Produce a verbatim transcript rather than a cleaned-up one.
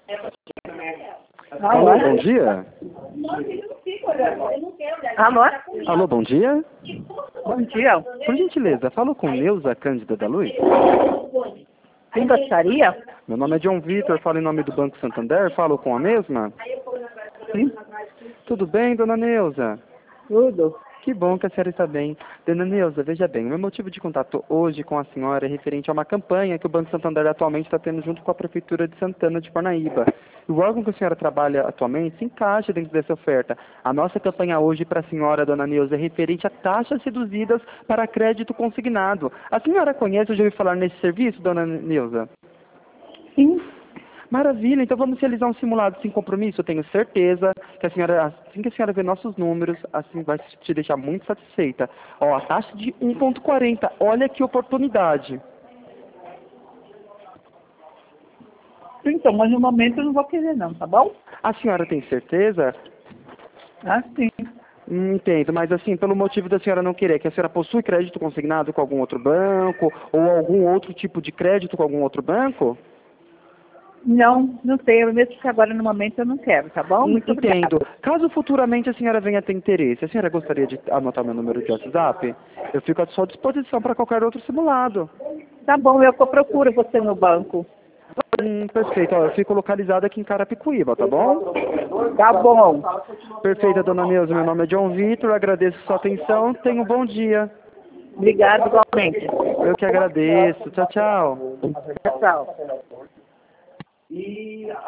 Alô, bom dia. Alô? Alô, bom dia. Bom dia. Por gentileza, falo com Neuza Cândida da Luz? Quem gostaria? Meu nome é John Vitor, falo em nome do Banco Santander, falo com a mesma? Sim. Tudo bem, dona Neuza? Tudo. Que bom que a senhora está bem. Dona Neuza, veja bem, o meu motivo de contato hoje com a senhora é referente a uma campanha que o Banco Santander atualmente está tendo junto com a Prefeitura de Santana de Parnaíba. E o órgão que a senhora trabalha atualmente se encaixa dentro dessa oferta. A nossa campanha hoje para a senhora, dona Neuza, é referente a taxas reduzidas para crédito consignado. A senhora conhece ou já ouviu falar nesse serviço, dona Neuza? Sim. Maravilha, então vamos realizar um simulado sem compromisso. Eu tenho certeza que a senhora, assim que a senhora ver nossos números, assim vai te deixar muito satisfeita. Ó, a taxa de um ponto quarenta, olha que oportunidade. Então, mas no momento eu não vou querer não, tá bom? A senhora tem certeza? Ah, sim. Hum, Entendo, mas assim, pelo motivo da senhora não querer, que a senhora possui crédito consignado com algum outro banco, ou algum outro tipo de crédito com algum outro banco? Não, não tenho. Mesmo que agora no momento eu não quero, tá bom? Muito Entendo. obrigada. Caso futuramente a senhora venha a ter interesse, a senhora gostaria de anotar meu número de WhatsApp? Eu fico à sua disposição para qualquer outro simulado. Tá bom, eu procuro você no banco. Hum, perfeito. Ó, eu fico localizado aqui em Carapicuíba, tá bom? Tá bom. Perfeita, dona Neuza. Meu nome é John Vitor, agradeço sua atenção. Tenha um bom dia. Obrigado igualmente. Eu que agradeço. Tchau, tchau. Tchau.